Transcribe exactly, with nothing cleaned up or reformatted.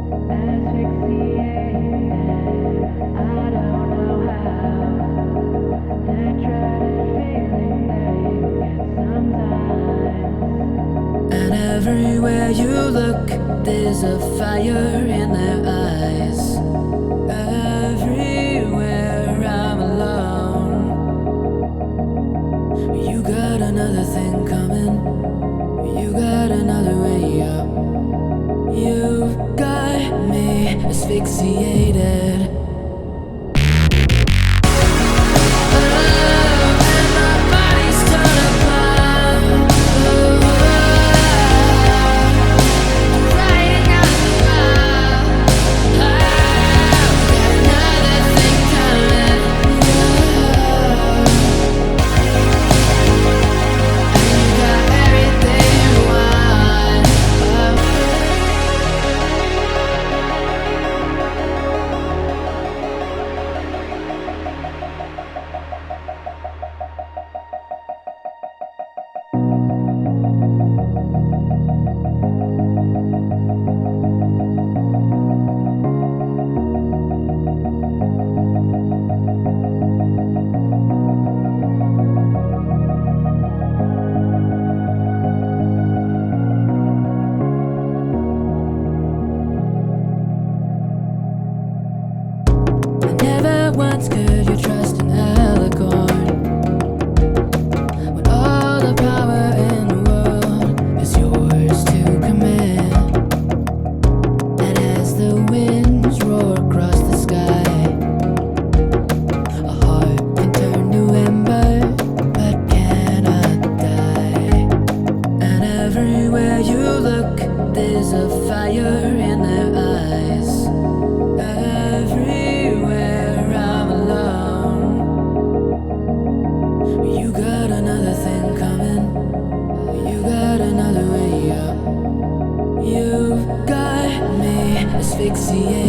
Everywhere you look, there's a fire in their eyes. Everywhere I'm alone. You got another thing coming. You got another way up. You've got me asphyxiated. Once could you trust an alicorn when all the power in the world is yours to command? And as the winds roar across the sky, a heart can turn to ember but cannot die. And everywhere you look, there's a fire in their eyes. You've got me asphyxiated.